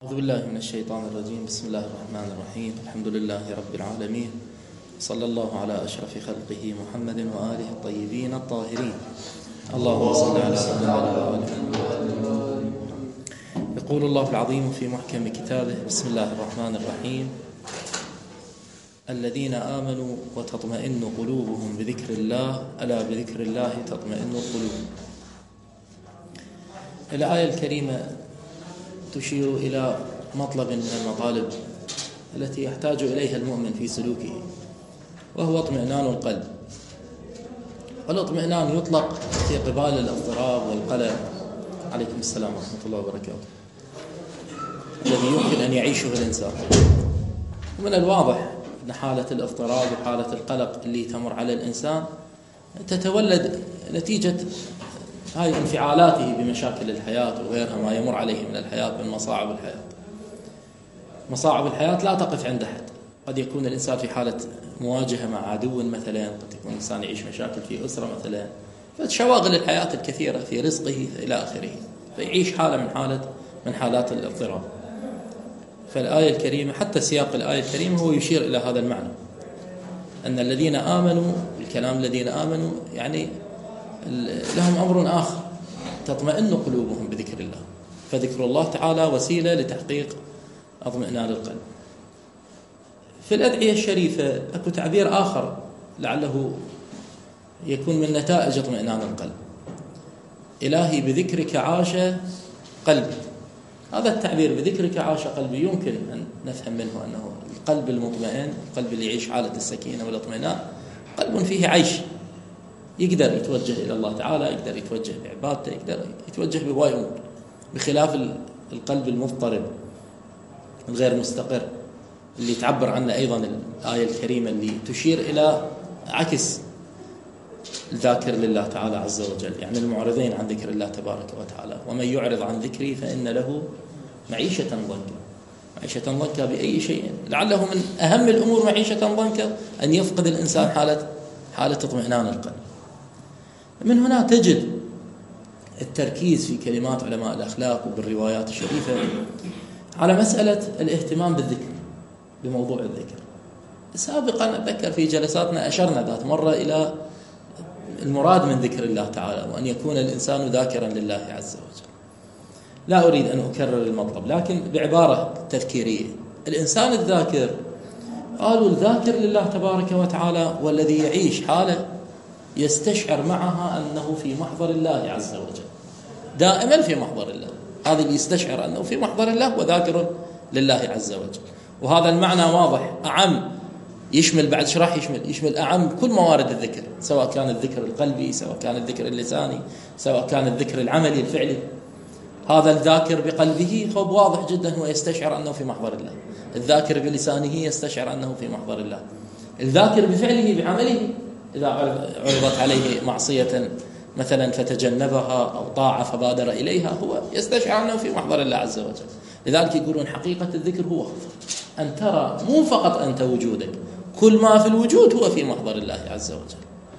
أعوذ بالله من الشيطان الرجيم. بسم الله الرحمن الرحيم. الحمد لله رب العالمين، صلى الله على أشرف خلقه محمد وآله الطيبين الطاهرين. اللهم صل على سيدنا محمد. يقول الله العظيم في محكم كتابه: بسم الله الرحمن الرحيم. الذين آمنوا وتطمئن قلوبهم بذكر الله، ألا بذكر الله تطمئن القلوب. الآية الكريمة تشير إلى مطلب من المطالب التي يحتاج إليها المؤمن في سلوكه، وهو اطمئنان القلب. والاطمئنان يطلق في قبال الاضطراب والقلق. عليكم السلام ورحمة الله وبركاته. الذي يمكن أن يعيشه الإنسان. ومن الواضح أن حالة الاضطراب وحالة القلق اللي تمر على الإنسان تتولد نتيجة هاي انفعالاته بمشاكل الحياة وغيرها ما يمر عليه من الحياة من مصاعب الحياة. مصاعب الحياة لا تقف عند حد. قد يكون الإنسان في حالة مواجهة مع عدو مثلا، قد يكون الإنسان يعيش مشاكل في أسرة مثلا، فشواغل الحياة الكثيرة في رزقه إلى آخره، فيعيش حالة من حالات الاضطراب. فالآية الكريمة، حتى سياق الآية الكريمة هو يشير إلى هذا المعنى، أن الذين آمنوا، الكلام الذين آمنوا يعني لهم أمر آخر، تطمئن قلوبهم بذكر الله. فذكر الله تعالى وسيلة لتحقيق اطمئنان القلب. في الأدعية الشريفة أكو تعبير آخر لعله يكون من نتائج اطمئنان القلب: إلهي بذكرك عاش قلبي. هذا التعبير بذكرك عاش قلبي يمكن أن نفهم منه أنه القلب المطمئن، القلب اللي يعيش حالة السكينة والاطمئنان، قلب فيه عيش، يقدر يتوجه إلى الله تعالى، يقدر يتوجه بعبادته، يقدر يتوجه بهواي أمور، بخلاف القلب المضطرب الغير مستقر اللي تعبر عنه أيضا الآية الكريمة، اللي تشير إلى عكس الذاكر لله تعالى عز وجل، يعني المعرضين عن ذكر الله تبارك وتعالى. ومن يعرض عن ذكري فإن له معيشة ضنكا. معيشة ضنكا بأي شيء؟ لعله من أهم الأمور معيشة ضنكا أن يفقد الإنسان حالة اطمئنان القلب. من هنا تجد التركيز في كلمات علماء الأخلاق وبالروايات الشريفة على مسألة الاهتمام بالذكر، بموضوع الذكر. سابقا أتذكر في جلساتنا أشرنا ذات مرة إلى المراد من ذكر الله تعالى، وأن يكون الإنسان ذاكرا لله عز وجل. لا أريد أن أكرر المطلب، لكن بعبارة تذكيرية: الإنسان الذاكر، قالوا الذاكر لله تبارك وتعالى والذي يعيش حالة يستشعر معها أنه في محضر الله عز وجل، دائما في محضر الله. هذا اللي يستشعر أنه في محضر الله وذاكر لله عز وجل. وهذا المعنى واضح أعم، يشمل بعد ايش راح يشمل أعم كل موارد الذكر، سواء كان الذكر القلبي، سواء كان الذكر اللساني، سواء كان الذكر العملي الفعلي. هذا الذاكر بقلبه خب واضح جدا، هو يستشعر أنه في محضر الله. الذاكر بلسانه يستشعر أنه في محضر الله. الذاكر بفعله بعمله، إذا عرضت عليه معصية مثلا فتجنبها، أو طاعة فبادر إليها، هو يستشعر أنه في محضر الله عز وجل. لذلك يقولون حقيقة الذكر هو أن ترى مو فقط أنت وجودك، كل ما في الوجود هو في محضر الله عز وجل.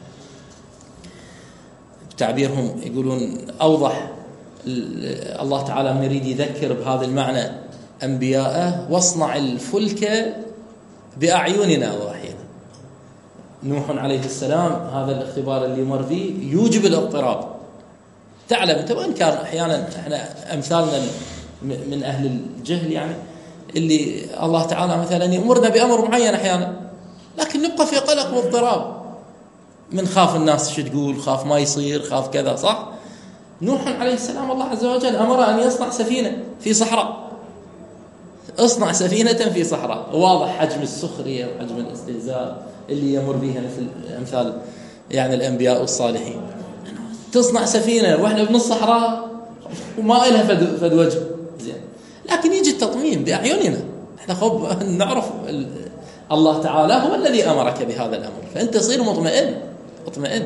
بتعبيرهم يقولون أوضح، الله تعالى من يريد يذكر بهذا المعنى أنبياءه: واصنع الفلك بأعيننا ووحينا. نوح عليه السلام هذا الاختبار اللي مر فيه يوجب الاضطراب. تعلم انت، وان كان احيانا احنا امثالنا من اهل الجهل، يعني اللي الله تعالى مثلا يأمرنا بامر معين احيانا، لكن نبقى في قلق واضطراب، من خاف الناس شو تقول، خاف ما يصير، خاف كذا، صح؟ نوح عليه السلام الله عز وجل امره ان يصنع سفينه في صحراء. اصنع سفينه في صحراء. واضح حجم السخريه وحجم الاستهزاء اللي يمر بها مثل امثال يعني الانبياء والصالحين. تصنع سفينه واحنا بنص صحراء وما لها فد وجه زين، لكن يجي التطمين باعيننا. احنا خب نعرف الله تعالى هو الذي امرك بهذا الامر، فانت تصير مطمئن.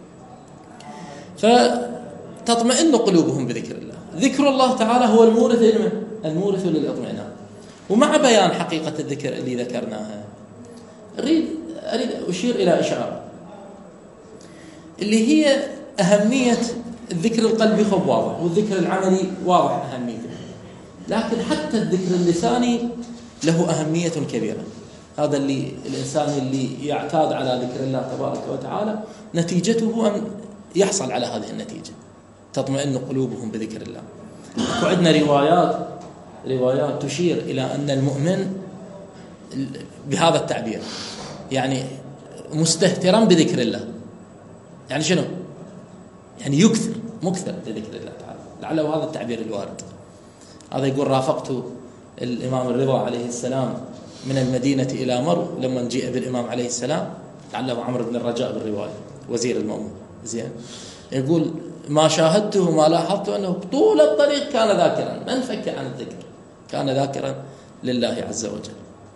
فتطمئن قلوبهم بذكر الله. ذكر الله تعالى هو المورث للاطمئنان. ومع بيان حقيقه الذكر اللي ذكرناها، أريد أشير إلى إشارة اللي هي أهمية الذكر القلبي. خب واضح، والذكر العملي واضح أهميته. لكن حتى الذكر اللساني له أهمية كبيرة. هذا اللي الإنسان اللي يعتاد على ذكر الله تبارك وتعالى نتيجته أن يحصل على هذه النتيجة، تطمئن قلوبهم بذكر الله. وعندنا روايات تشير إلى أن المؤمن بهذا التعبير يعني مستهترا بذكر الله. يعني شنو؟ يعني مكثر بذكر الله تعالى، لعله هذا التعبير الوارد. هذا يقول رافقت الإمام الرضا عليه السلام من المدينة إلى مرو لما جاء بالإمام عليه السلام، لعله عمرو بن الرجاء بالرواية وزير المأمون. زين، يقول ما شاهدته ما لاحظت أنه طول الطريق كان ذاكرا، ما انفك عن الذكر، كان ذاكرا لله عز وجل.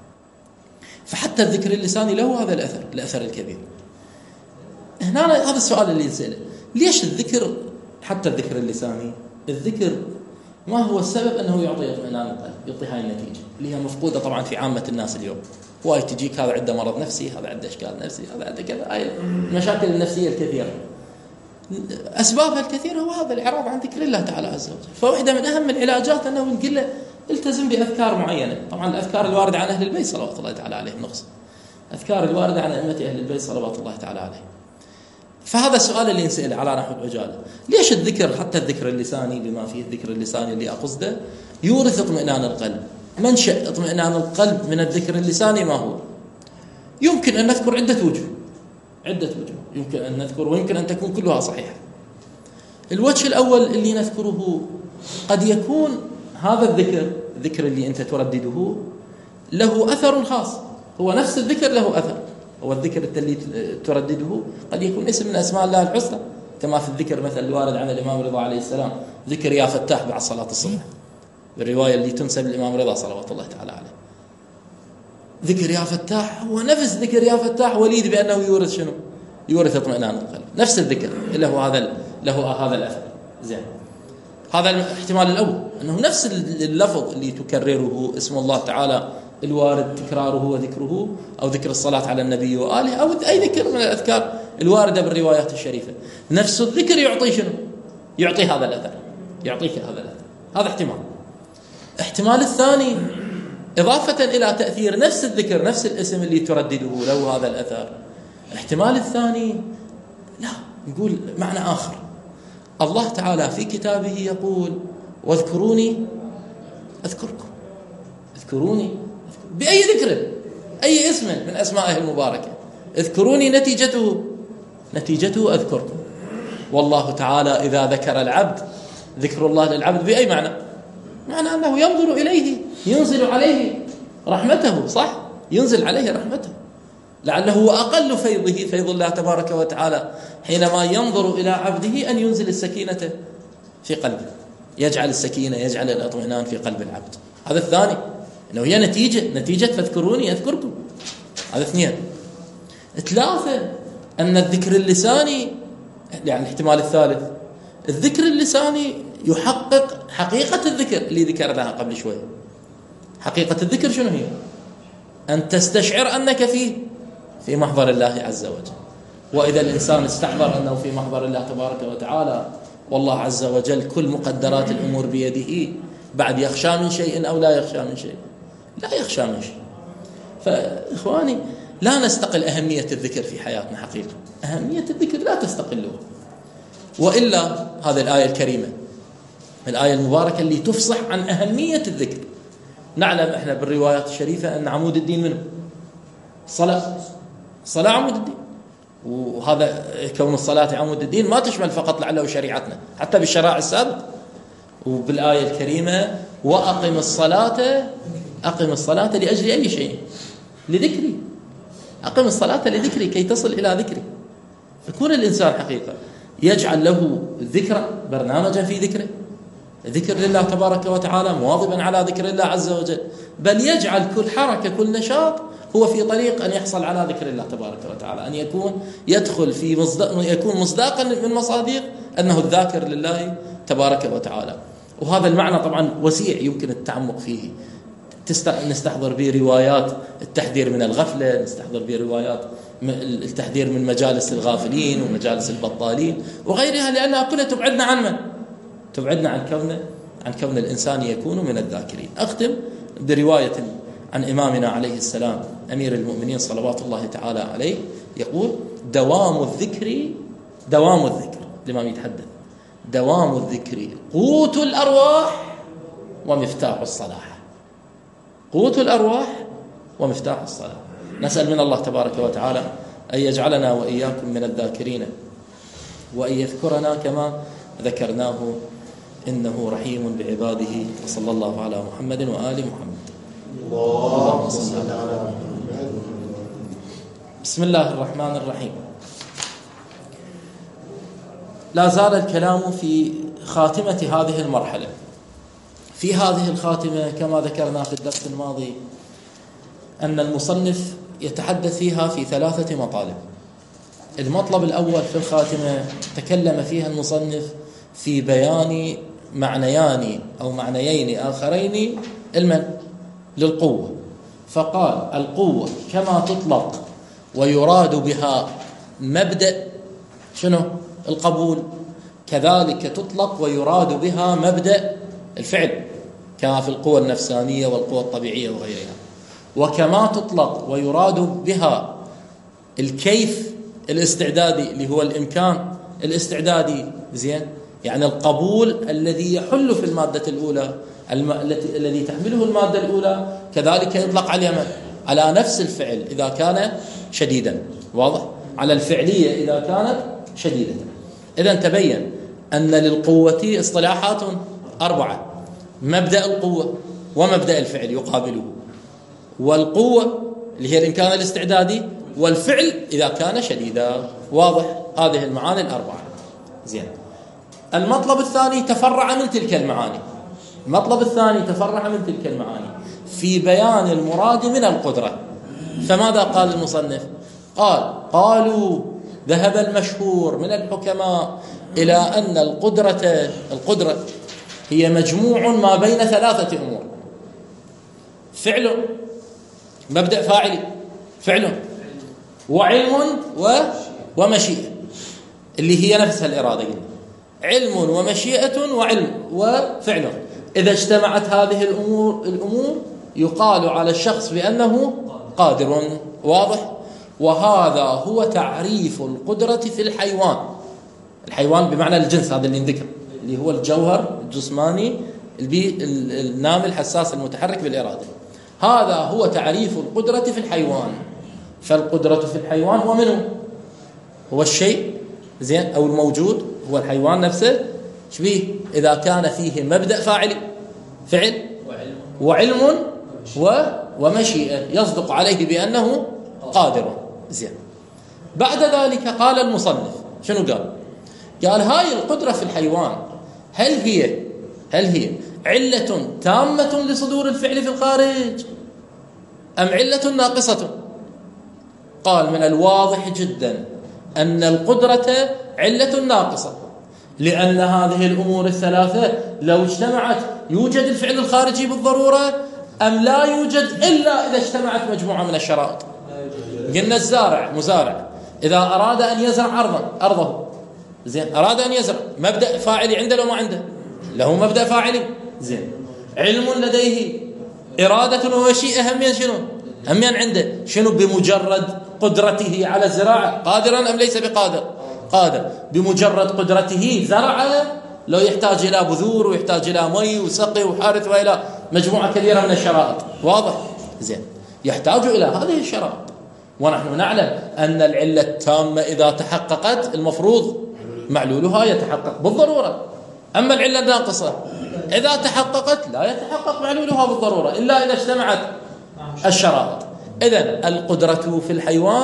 فحتى الذكر اللساني له هذا الأثر الكبير. هنا هذا السؤال اللي يسأله، ليش الذكر حتى الذكر اللساني، الذكر ما هو السبب أنه يعطي اطمئنان القلب، يعطي هاي النتيجة اللي هي مفقودة طبعا في عامة الناس اليوم. واي تجيك هذا عنده مرض نفسي، هذا عنده إشكال نفسي، هذا عنده كذا، هاي المشاكل النفسية الكثيرة أسبابها الكثيرة هو هذا الإعراض عن ذكر الله تعالى عز وجل. فواحدة من أهم العلاجات أنه نقول له التزم بأذكار معينة. طبعا الأذكار الواردة عن أهل البيت صلوات الله تعالى عليهم نقص، أذكار الواردة عن أئمة أهل البيت صلوات الله تعالى عليهم. فهذا السؤال اللي نسأله على نحو العجالة، ليش الذكر حتى الذكر اللساني بما فيه الذكر اللساني اللي أقصده يورث اطمئنان القلب؟ منشأ اطمئنان القلب من الذكر اللساني ما هو؟ يمكن أن نذكر عدة وجوه يمكن أن نذكر، ويمكن أن تكون كلها صحيحة. الوجه الأول اللي نذكره، قد يكون هذا الذكر اللي أنت تردده له أثر خاص، هو نفس الذكر له أثر. هو الذكر اللي تردده قد يكون اسم من أسماء الله الحسنى، كما في الذكر مثل الوارد عن الإمام رضا عليه السلام، ذكر يا فتاح بعد صلاة الصبح، بالرواية اللي تنسب للإمام رضا صلوات الله تعالى عليه. ذكر يا فتاح هو نفس ذكر يا فتاح وليد بأنه يورث شنو؟ يورث اطمئنان القلب. نفس الذكر له هذا الأثر. زين، هذا الاحتمال الأول، أنه نفس اللفظ اللي تكرره اسم الله تعالى الوارد تكراره وذكره، أو ذكر الصلاة على النبي وآله، أو أي ذكر من الأذكار الواردة بالروايات الشريفة، نفس الذكر يعطي شنو؟ يعطي هذا الأثر، يعطيك هذا الأثر. هذا احتمال الثاني، إضافة إلى تأثير نفس الذكر نفس الاسم اللي تردده له هذا الأثر، احتمال الثاني لا، يقول معنى آخر. الله تعالى في كتابه يقول واذكروني أذكركم، اذكروني بأي ذكر، أي اسم من أسمائه المباركة، اذكروني نتيجته أذكركم. والله تعالى إذا ذكر العبد، ذكر الله للعبد بأي معنى أنه ينظر إليه، ينزل عليه رحمته، صح؟ ينزل عليه رحمته، لعله هو أقل فيضه، فيض الله تبارك وتعالى حينما ينظر إلى عبده أن ينزل السكينة في قلبه، يجعل السكينة، يجعل الاطمئنان في قلب العبد. هذا الثاني، أنه هي نتيجة فاذكروني أذكركم. هذا اثنين. ثلاثة، أن الذكر اللساني، يعني الاحتمال الثالث، الذكر اللساني يحقق حقيقة الذكر اللي ذكرناها قبل شوي. حقيقة الذكر شنو هي؟ أن تستشعر أنك في محضر الله عز وجل. وإذا الإنسان استحضر أنه في محضر الله تبارك وتعالى، والله عز وجل كل مقدرات الأمور بيده، بعد يخشى من شيء أو لا يخشى من شيء؟ لا يخشى من شيء. فإخواني، لا نستقل أهمية الذكر في حياتنا حقيقة، أهمية الذكر لا تستقلها. وإلا هذه الآية الكريمة، الآية المباركة اللي تفصح عن أهمية الذكر. نعلم إحنا بالروايات الشريفة أن عمود الدين منه الصلاة عمود الدين، وهذا كون الصلاة عمود الدين ما تشمل فقط لعله شريعتنا، حتى بالشرائع السابقة. وبالآية الكريمة وأقم الصلاة لأجل أي شيء؟ لذكري. أقم الصلاة لذكري، كي تصل إلى ذكري. يكون الإنسان حقيقة يجعل له ذكرا، برنامجا في ذكره، ذكر لله تبارك وتعالى، مواظبا على ذكر الله عز وجل، بل يجعل كل حركة كل نشاط هو في طريق أن يحصل على ذكر الله تبارك وتعالى، أن يكون مصداقا من مصادق أنه الذاكر لله تبارك وتعالى. وهذا المعنى طبعا وسيع يمكن التعمق فيه. نستحضر به روايات التحذير من الغفلة، نستحضر به روايات التحذير من مجالس الغافلين ومجالس البطالين وغيرها، لأنها كلها تبعدنا عن من؟ تبعدنا عن عن كون الإنسان يكون من الذاكرين. أختم برواية عن إمامنا عليه السلام أمير المؤمنين صلوات الله تعالى عليه، يقول: دوام الذكر الإمام يتحدث: دوام الذكر قوت الأرواح ومفتاح الصلاح. قوت الأرواح ومفتاح الصلاح. نسأل من الله تبارك وتعالى أن يجعلنا وإياكم من الذاكرين، وأن يذكرنا كما ذكرناه، إنه رحيم بعباده. وصلى الله على محمد وآل محمد. اللهم صل على محمد. بسم الله الرحمن الرحيم. لا زال الكلام في خاتمة هذه المرحلة. في هذه الخاتمة كما ذكرنا في الدرس الماضي أن المصنف يتحدث فيها في 3 مطالب. المطلب الأول في الخاتمة تكلم فيها المصنف في بيان معنيان أو معنيين آخرين للقوة، فقال: القوة كما تطلق ويراد بها مبدأ القبول، كذلك تطلق ويراد بها مبدأ الفعل، كما في القوة النفسانية والقوة الطبيعية وغيرها. وكما تطلق ويراد بها الكيف الاستعدادي اللي هو الإمكان الاستعدادي، يعني القبول الذي يحل في المادة الأولى، الذي تحمله المادة الأولى، كذلك يطلق على نفس الفعل إذا كان شديدا، واضح، على الفعلية إذا كانت شديدة. إذن تبين أن للقوة اصطلاحات 4: مبدأ القوة ومبدأ الفعل يقابله، والقوة اللي هي الإمكان الاستعدادي، والفعل إذا كان شديدا، واضح، هذه المعاني 4. زين. المطلب الثاني تفرع من تلك المعاني في بيان المراد من القدرة. فماذا قال المصنف؟ قالوا: ذهب المشهور من الحكماء إلى أن القدرة هي مجموع ما بين 3 أمور: فعل، مبدأ فاعلي، فعل، وعلم ومشيئة، اللي هي نفسها الإرادة، علم ومشيئة وعلم وفعل. إذا اجتمعت هذه الأمور يقال على الشخص بأنه قادر، واضح. وهذا هو تعريف القدرة في الحيوان بمعنى الجنس، هذا اللي نذكر، اللي هو الجوهر الجسماني النامي الحساس المتحرك بالإرادة. هذا هو تعريف القدرة في الحيوان. فالقدرة في الحيوان هو منه؟ هو الشيء أو الموجود، هو الحيوان نفسه. شبيه إذا كان فيه مبدأ فاعل، فعل وعلم ومشيئة، يصدق عليه بأنه قادر. بعد ذلك قال المصنف شنو قال هاي القدرة في الحيوان هل هي علة تامة لصدور الفعل في الخارج أم علة ناقصة؟ قال: من الواضح جدا أن القدرة علة ناقصة، لأن هذه الأمور الثلاثة لو اجتمعت يوجد الفعل الخارجي بالضرورة أم لا يوجد إلا إذا اجتمعت مجموعة من الشرائط. قلنا مزارع إذا أراد أن يزرع أرضه، أراد أن يزرع، مبدأ فاعلي عنده لو ما عنده؟ له مبدأ فاعلي. علم لديه، إرادة ومشيئة همين عنده. شنو؟ بمجرد قدرته على الزراعة قادرا أم ليس بقادر؟ قادر. بمجرد قدرته زرع، لو يحتاج إلى بذور ويحتاج إلى مي وسقي وحارث وإلى مجموعة كبيرة من الشرائط، واضح. يحتاج إلى هذه الشرائط. ونحن نعلم أن العلة التامة إذا تحققت المفروض معلولها يتحقق بالضرورة. أما العلة الناقصة إذا تحققت لا يتحقق معلولها بالضرورة إلا إذا اجتمعت الشرائط. إذن القدرة في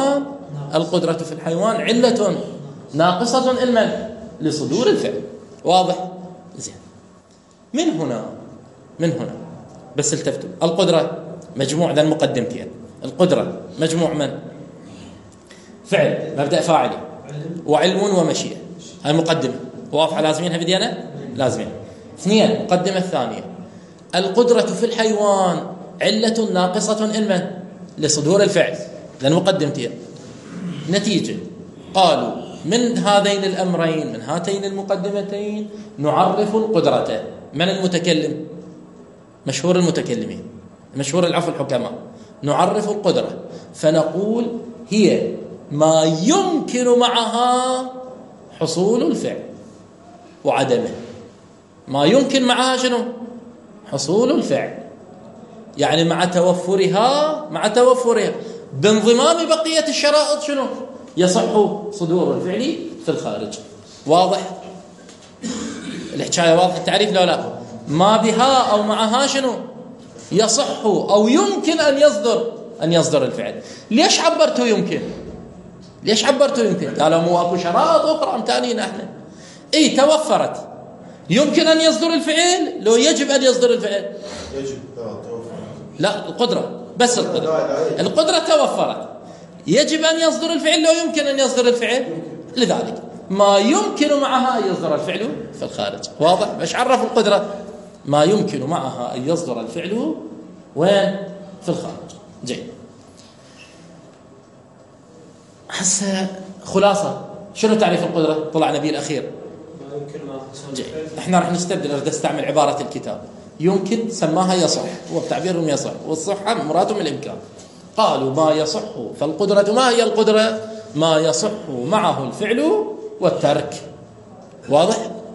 الحيوان علة ناقصة لصدور الفعل، واضح. من هنا بس التفتوا، القدرة مجموع ذا المقدمتين. القدرة مجموع من؟ فعل، مبدأ فاعلي، وعلم ومشيئة. هاي مقدمة واضحة، لازمينها بدينا؟ لازمين. 2 مقدمة الثانية: القدرة في الحيوان علة ناقصة لصدور الفعل. ذا المقدمتين. نتيجة قالوا: من هذين الأمرين، من هاتين المقدمتين، نعرف القدرة من المتكلم؟ مشهور المتكلمين، مشهور العفو الحكماء. نعرف القدرة فنقول هي ما يمكن معها حصول الفعل وعدمه. ما يمكن معها شنو؟ حصول الفعل، يعني مع توفرها بانضمام بقية الشرائط شنو؟ يصح صدور الفعل في الخارج. واضح الحكاية؟ واضح التعريف لو لا؟ ما بها أو معها شنو؟ يصح أو يمكن أن يصدر الفعل. ليش عبرته يمكن؟ ليش عبرته يمكن؟ قالوا مو اكو شرائط أخرى امتانين احنا. توفرت، يمكن أن يصدر الفعل لو يجب أن يصدر الفعل؟ يجب توفر. لا، القدرة بس، القدرة توفرت، يجب أن يصدر الفعل لو يمكن أن يصدر الفعل. لذلك ما يمكن معها أن يصدر الفعل في الخارج. واضح؟ باش عرف القدرة؟ ما يمكن معها أن يصدر الفعل وين؟ في الخارج. جيد. هسه خلاصة شنو تعريف القدرة؟ طلعنا به الأخير. جيد. احنا راح نستبدل، اريد استعمل عبارة الكتاب. يمكن سماها يصح، هو بتعبيرهم يصح، والصحة مرادهم الإمكان. قالوا ما يصح، فالقدرة ما هي القدرة؟ ما يصح معه الفعل والترك. واضح؟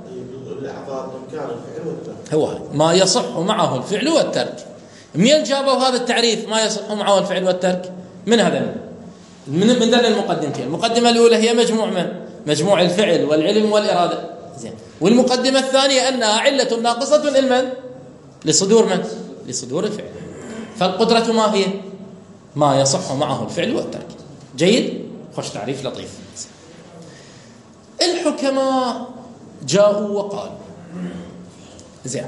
هو ما يصح معه الفعل والترك. من جابوا هذا التعريف ما يصح معه الفعل والترك؟ من هذا، من ذن المقدمتين. المقدمة الأولى هي مجموع الفعل والعلم والإرادة. زين. والمقدمة الثانية أنها علة ناقصة لمن؟ لصدور من؟ لصدور الفعل. فالقدرة ما هي؟ ما يصح معه الفعل والترك. جيد؟ خوش تعريف لطيف. الحكماء جاءوا وقالوا زين،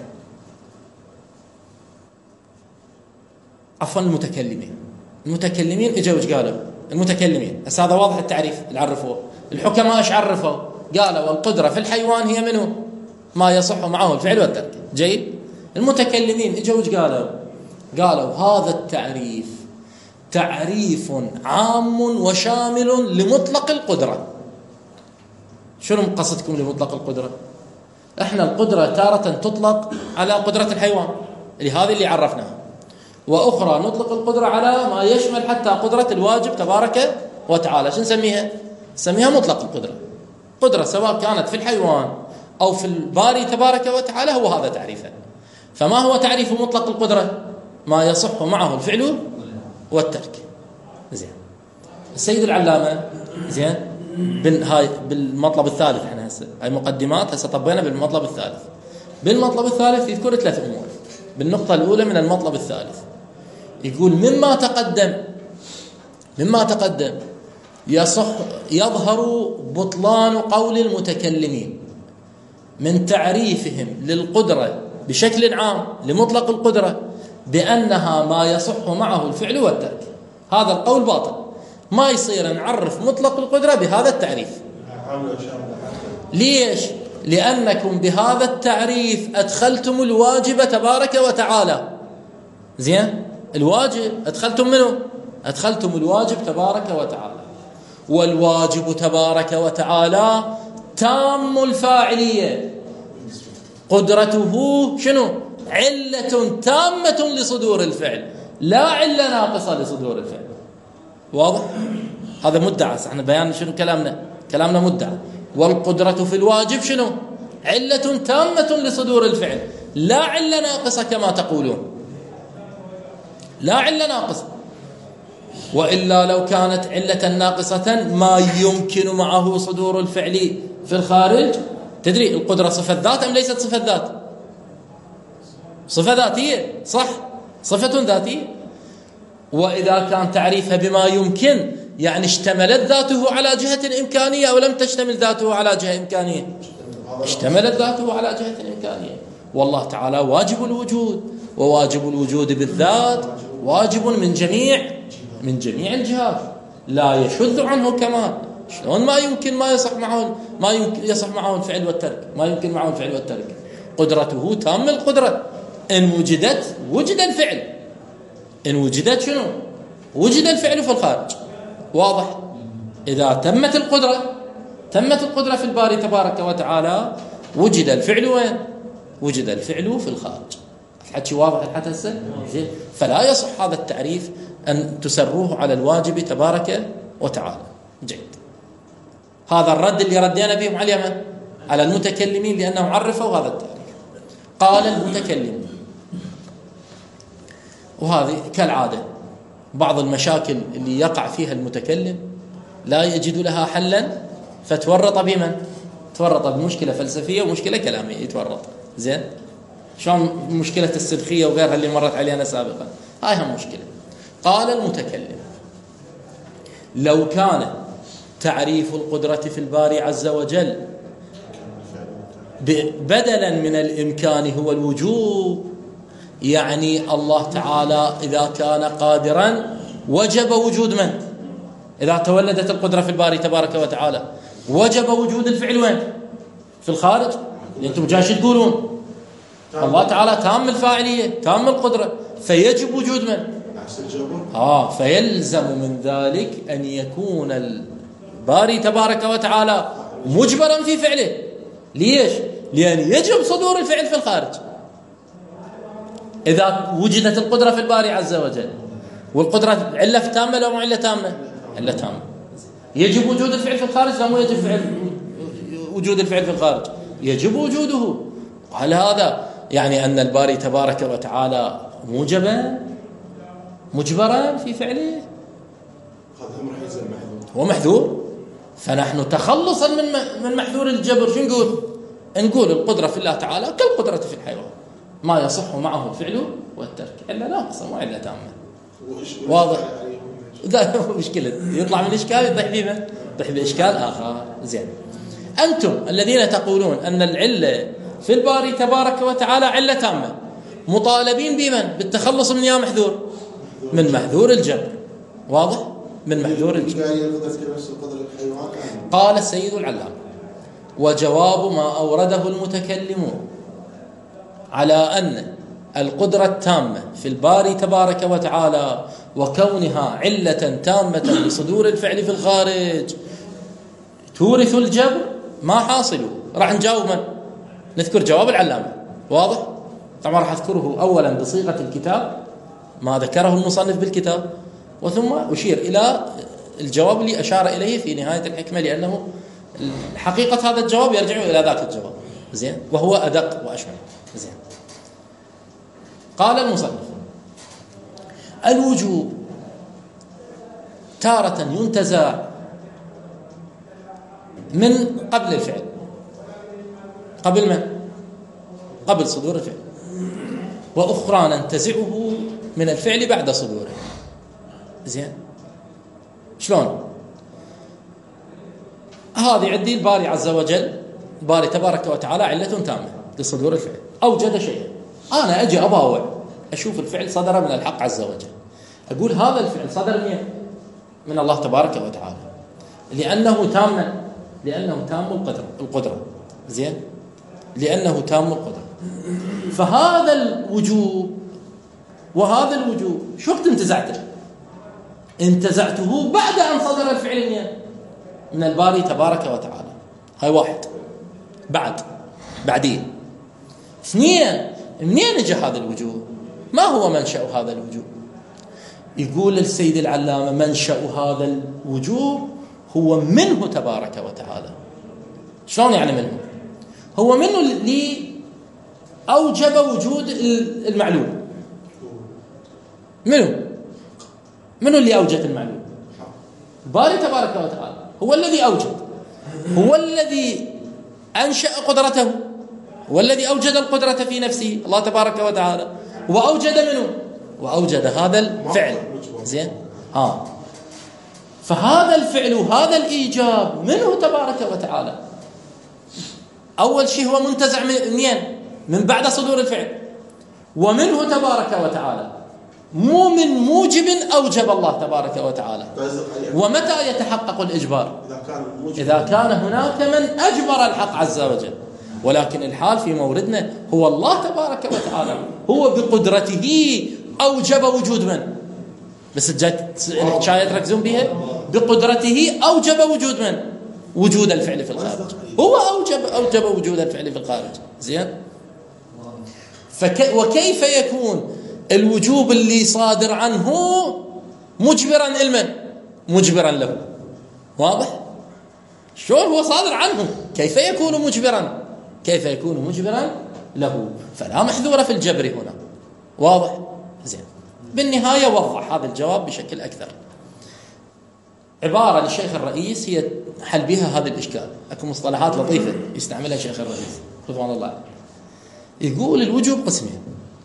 عفوا المتكلمين اجوا ايش قالوا؟ المتكلمين هسه هذا واضح التعريف اللي عرفوه. الحكماء ايش عرفوا؟ قالوا والقدرة في الحيوان هي منه؟ ما يصح معه الفعل والترك. جيد. المتكلمين اجوا ايش قالوا؟ قالوا هذا التعريف تعريف عام وشامل لمطلق القدرة. شنو قصدكم لمطلق القدرة؟ احنا القدرة تارة تطلق على قدرة الحيوان هذه اللي عرفناها، وأخرى نطلق القدرة على ما يشمل حتى قدرة الواجب تبارك وتعالى. شو نسميها؟ نسميها مطلق القدرة. قدرة سواء كانت في الحيوان أو في الباري تبارك وتعالى، هو هذا تعريفه. فما هو تعريف مطلق القدرة؟ ما يصح معه الفعل والترك. زين. السيد العلامة زين هاي بالمطلب الثالث، احنا هسه هاي مقدمات، هسه طبينا بالمطلب الثالث. بالمطلب الثالث يذكر 3 أمور. بالنقطة الأولى من المطلب الثالث يقول مما تقدم يظهر بطلان قول المتكلمين من تعريفهم للقدرة بشكل عام لمطلق القدرة بأنها ما يصح معه الفعل والترك. هذا القول باطل، ما يصير نعرف مطلق القدرة بهذا التعريف. ليش؟ لأنكم بهذا التعريف أدخلتم الواجب تبارك وتعالى. زين؟ الواجب أدخلتم منه؟ أدخلتم الواجب تبارك وتعالى، والواجب تبارك وتعالى تام الفاعلية، قدرته شنو؟ علة تامة لصدور الفعل، لا علة ناقصة لصدور الفعل. واضح؟ هذا مدعى. احنا بيان شنو كلامنا مدعى. والقدرة في الواجب شنو؟ علة تامة لصدور الفعل، لا علة ناقصة كما تقولون، لا علة ناقصة. وإلا لو كانت علة ناقصة ما يمكن معه صدور الفعل في الخارج. تدري القدرة صفة ذات أم ليست صفة ذات؟ صفة ذاتية، صح؟ صفة ذاتية. وإذا كان تعريفها بما يمكن يعني اشتملت ذاته على جهة إمكانية أو لم تشتمل ذاته على جهة إمكانية؟ اشتملت ذاته على جهة إمكانية. والله تعالى واجب الوجود، وواجب الوجود بالذات واجب من جميع الجهات، لا يشذ عنه كمال. شلون ما يمكن يصح معه الفعل والترك؟ ما يمكن معه الفعل والترك. قدرته تام القدرة، إن وجدت وجد الفعل، إن وجدت شنو؟ وجد الفعل في الخارج. واضح؟ إذا تمت القدرة في الباري تبارك وتعالى وجد الفعل وين؟ وجد الفعل في الخارج. الحكي واضح لحد هسه؟ فلا يصح هذا التعريف أن تسروه على الواجب تبارك وتعالى. جيد. هذا الرد اللي ردينا بهم على اليمن على المتكلمين لأنهم عرفوا هذا التعريف. قال المتكلم، وهذه كالعادة بعض المشاكل اللي يقع فيها المتكلم لا يجد لها حلا فتورط بمن؟ تورط بمشكلة فلسفية ومشكلة كلامية يتورط. زين؟ شلون مشكلة السبخية وغيرها اللي مرت علينا سابقا؟ هاي هم مشكلة. قال المتكلم: لو كان تعريف القدرة في الباري عز وجل بدلا من الإمكان هو الوجوب، يعني الله تعالى إذا كان قادرا وجب وجود من؟ إذا تولدت القدرة في الباري تبارك وتعالى وجب وجود الفعل وين؟ في الخارج. أنتم جايش تقولون الله تعالى تام الفاعلية تام القدرة فيجب وجود من؟ فيلزم من ذلك أن يكون الباري تبارك وتعالى مجبرا في فعله. ليش؟ لأن يجب صدور الفعل في الخارج. إذا وجدت القدرة في الباري عز وجل، والقدرة علة تامة لو مو علة تامة؟ علة تامة. يجب وجود الفعل في الخارج لا مو يجب وجود الفعل في الخارج؟ يجب وجوده. وهل هذا يعني أن الباري تبارك وتعالى مجبرا في فعله؟ هو محذور. فنحن تخلصا من محذور الجبر شو نقول القدرة في الله تعالى كالقدرة في الحيوان، ما يصح معه الفعل والترك إلا ناقصة ما إلا تامة. واضح؟ ذا مشكلة يطلع من إشكال يطيح بإشكال آخر. زين، أنتم الذين تقولون أن العلة في الباري تبارك وتعالى علة تامة مطالبين بمن؟ بالتخلص من يا محذور؟ من محذور الجبر. واضح؟ من محذور الجبر. قال السيد العلام: وجواب ما أورده المتكلمون على أن القدرة التامة في الباري تبارك وتعالى وكونها علة تامة لصدور الفعل في الخارج تورث الجبر ما حاصله. راح نجاوب من؟ نذكر جواب العلامة. واضح؟ طبعا راح أذكره أولا بصيغة الكتاب ما ذكره المصنف بالكتاب، وثم أشير إلى الجواب اللي أشار إليه في نهاية الحكمة، لأنه حقيقة هذا الجواب يرجع إلى ذاك الجواب. زين، وهو أدق وأشمل. زين، قال المصنف: الوجوب تارة ينتزع من قبل الفعل. قبل من؟ قبل صدور الفعل. وأخرى ننتزعه من الفعل بعد صدوره. زين، شلون؟ هذه عندي الباري عز وجل، الباري تبارك وتعالى علة تامة لصدور الفعل، أوجد شيئا. أنا أجي أباوع أشوف الفعل صدر من الحق عز وجل، أقول هذا الفعل صدر من الله تبارك وتعالى لأنه تام القدرة. زين، لأنه تام القدرة. فهذا الوجوب وهذا الوجوب شو وقت انتزعته بعد أن صدر الفعل من الباري تبارك وتعالى. هاي واحد. بعدين اثنين، منين جاء هذا الوجوب؟ ما هو منشأ هذا الوجوب؟ يقول السيد العلامة: منشأ هذا الوجوب هو منه تبارك وتعالى. شلون يعني منه؟ هو منه اللي أوجب وجود المعلوم. منه اللي أوجد المعلوم؟ الباري تبارك وتعالى هو الذي أوجد، هو الذي أنشأ قدرته، هو الذي أوجد القدرة في نفسه الله تبارك وتعالى، وأوجد منه وأوجد هذا الفعل. زين، فهذا الفعل وهذا الإيجاب منه تبارك وتعالى. أول شيء هو منتزع من بعد صدور الفعل، ومنه تبارك وتعالى، مو من موجب أوجب الله تبارك وتعالى. ومتى يتحقق الإجبار؟ إذا كان هناك من أجبر الحق عز وجل. ولكن الحال في موردنا هو الله تبارك وتعالى هو بقدرته أوجب وجود من؟ بس الحكاية تركزون بها. بقدرته أوجب وجود من؟ وجود الفعل في الخارج. هو أوجب وجود الفعل في الخارج. زين، وكيف يكون الوجوب اللي صادر عنه مجبرا لمن؟ مجبرا له. واضح؟ شلون هو صادر عنه؟ كيف يكون مجبرا؟ كيف يكون مجبرا له؟ فلا محذور في الجبر هنا. واضح؟ زين. بالنهاية وضح هذا الجواب بشكل أكثر. عبارة للشيخ الرئيس هي حل بها هذا الإشكال. أكو مصطلحات لطيفة يستعملها الشيخ الرئيس رضوان الله عليه. يقول الوجوب قسمين.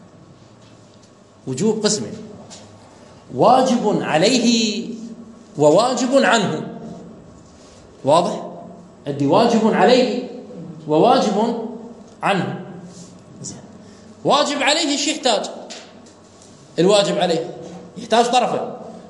وجوب قسمين: واجب عليه وواجب عنه. واضح؟ عندي واجب عليه وواجب عنه. زين. واجب عليه ايش يحتاج؟ الواجب عليه يحتاج طرفين: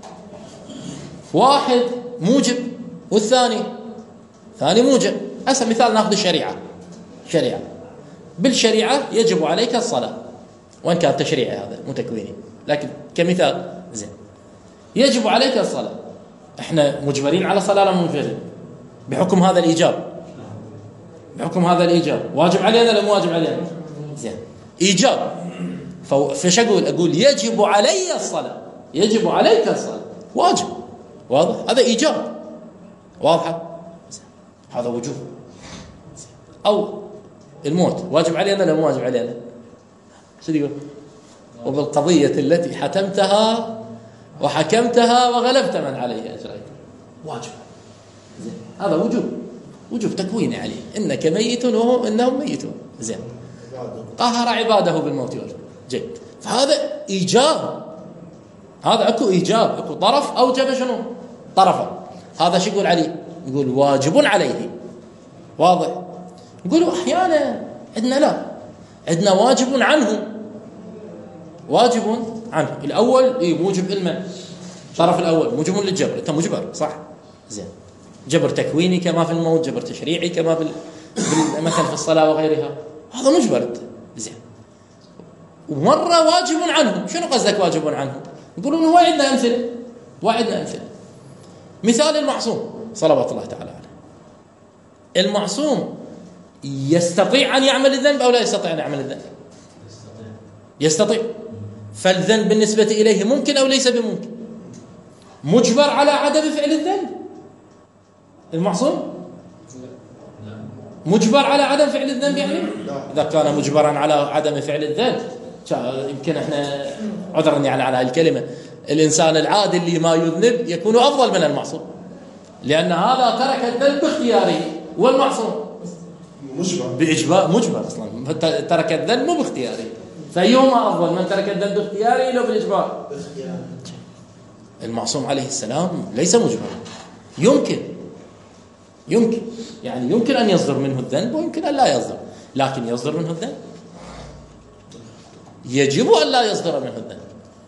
واحد موجب والثاني موجب. هسه مثال ناخذ الشريعة. شريعة، بالشريعة يجب عليك الصلاة، وإن كان تشريعي هذا مو تكويني، لكن كمثال. زين. يجب عليك الصلاة، احنا مجبرين على الصلاة ولا مجبرين؟ بحكم هذا الإيجاب، بحكم هذا الإيجاب واجب علينا ولا مو واجب علينا؟ زين. إيجاب. فش أقول يجب علي الصلاة، يجب عليك الصلاة، واجب. واضح؟ هذا إيجاب. واضحة؟ هذا وجوب. أو الموت واجب علينا ولا مو واجب علينا؟ شو يقول؟ وبالقضية التي حتمتها وحكمتها وغلبت من عليه أجريت. واجب. زين. هذا وجوب، وجوب تكويني عليه. إنك ميت وهم إنهم ميتون. زين. قهر عباده بالموت والجوع. جيد. فهذا إيجاب. هذا أكو إيجاب، أكو طرف أوجب شنو؟ طرفا. هذا شو يقول عليه؟ يقول واجب عليه. واضح؟ يقولوا أحيانا عندنا لا، عندنا واجب عنه. واجب عنه الأول موجب المن، الطرف الأول موجب للجبر، أنت مجبر صح؟ زين. جبر تكويني كما في الموت، جبر تشريعي كما مثلا في الصلاة وغيرها، هذا مجبر. زين. ومرة واجب عنه. شنو قصدك واجب عنه؟ يقولون هو عندنا أمثلة، وعندنا أمثلة. مثال المعصوم صلوات الله تعالى عليه. المعصوم يستطيع أن يعمل الذنب أو لا يستطيع أن يعمل الذنب؟ يستطيع. فالذنب بالنسبة إليه ممكن أو ليس بممكن؟ مجبر على عدم فعل الذنب المعصوم؟ مجبر على عدم فعل الذنب يعني؟ إذا كان مجبرا على عدم فعل الذنب يمكن احنا عذرا يعني على الكلمة، الإنسان العادي اللي ما يذنب يكون أفضل من المعصوم، لأن هذا ترك الذنب باختياره، والمعصوم بإجبار مجبر أصلا، ترك الذنب مو باختياره. فأيهما أفضل، من ترك الذنب باختياره لو بالإجبار؟ المعصوم عليه السلام ليس مجبرا، يمكن يعني يمكن أن يصدر منه الذنب ويمكن أن لا يصدر، لكن يصدر منه الذنب. يجب أن لا يصدر منه الذنب،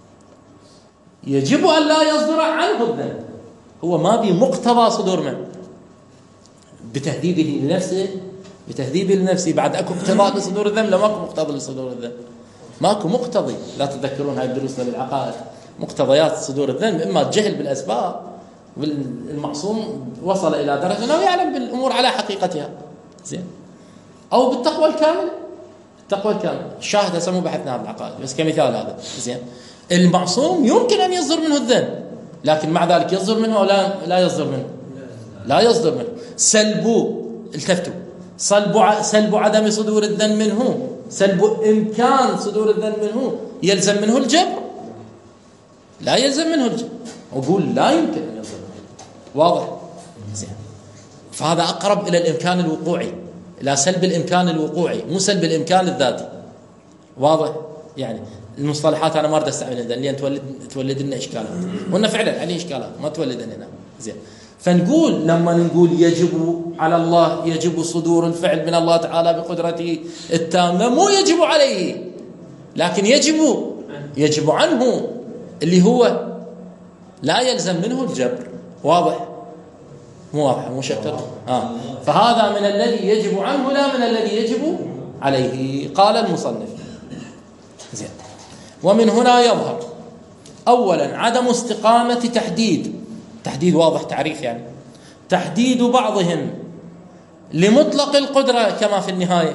يجب أن لا يصدر عنه الذنب. هو ما بمقتضى صدور منه بتهذيبه لنفسه، بتهذيبه لنفسه. بعد أكو اقتضاء لصدور الذنب؟ لا، ماكو مقتضى لصدور الذنب، ماكو مقتضي. لا تذكرون هاي الدروس للعقائد، مقتضيات صدور الذنب إما الجهل بالأسباب، والمعصوم وصل إلى درجة أنه يعلم بالأمور على حقيقتها، زين، أو بالتقوى الكاملة. التقوى الكاملة الشاهد هسه مو بحثنا بالعقائد، بس كمثال هذا. زين. المعصوم يمكن أن يصدر منه الذنب، لكن مع ذلك يصدر منه أو لا يصدر منه؟ لا يصدر منه. التفتوا سلب عدم صدور الذنب منه، سلب إمكان صدور الذنب منه، يلزم منه الجبر؟ لا يلزم منه الجبر. أقول لا يمكن أن يصدر منه. واضح؟ زين. فهذا أقرب إلى الإمكان الوقوعي، إلى سلب الإمكان الوقوعي، مو سلب الإمكان الذاتي. واضح؟ يعني المصطلحات أنا ما أريد أستعملها لأن تولد لنا إشكالات، وإن فعلا عليه إشكالات ما تولد لنا. زين. فنقول لما نقول يجب على الله، يجب صدور الفعل من الله تعالى بقدرته التامة، مو يجب عليه، لكن يجب عنه، اللي هو لا يلزم منه الجبر. واضح؟ مو واضح؟ مو شكر؟ فهذا من الذي يجب عنه لا من الذي يجب عليه. قال المصنف: زين. ومن هنا يظهر أولا عدم استقامة تحديد واضح، تعريف يعني تحديد بعضهم لمطلق القدرة كما في النهاية،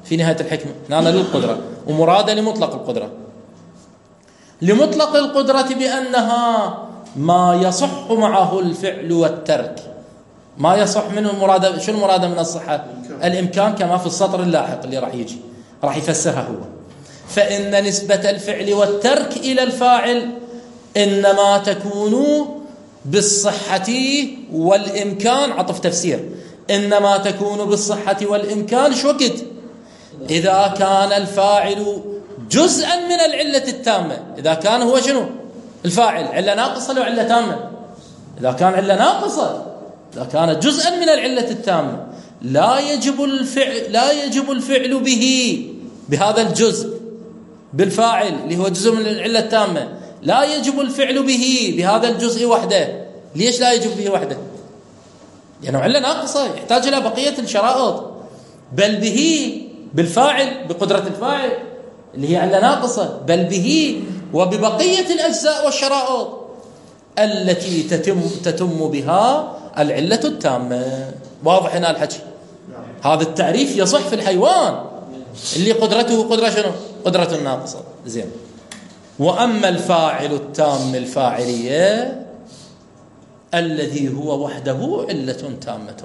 في نهاية الحكمة هنا للقدرة، ومرادة لمطلق القدرة. لمطلق القدرة بأنها ما يصح معه الفعل والترك. ما يصح منه المرادة. شو المرادة من الصحة؟ الإمكان، كما في السطر اللاحق اللي راح يجي راح يفسرها هو. فإن نسبة الفعل والترك إلى الفاعل إنما تكون بالصحة والإمكان. عطف تفسير. إنما تكون بالصحة والإمكان شو وقت؟ إذا كان الفاعل جزءا من العلة التامة. إذا كان هو شنو؟ الفاعل علة ناقصة لو علة تامة؟ إذا كان علة ناقصة، إذا كان جزءا من العلة التامة لا يجب الفعل به، بهذا الجزء، بالفاعل اللي هو جزء من العلة التامة، لا يجب الفعل به بهذا الجزء وحده. ليش لا يجب به وحده؟ لأنه علة ناقصة يحتاج إلى بقية الشرائط. بل به، بالفاعل، بقدرة الفاعل اللي هي علة ناقصة، بل به وببقية الأجزاء والشرائط التي تتم بها العلة التامة. واضح هنا الحكي؟ هذا التعريف يصح في الحيوان اللي قدرته قدرة شنو؟ قدرة ناقصة. زين. وأما الفاعل التام الفاعلية الذي هو وحده علة تامة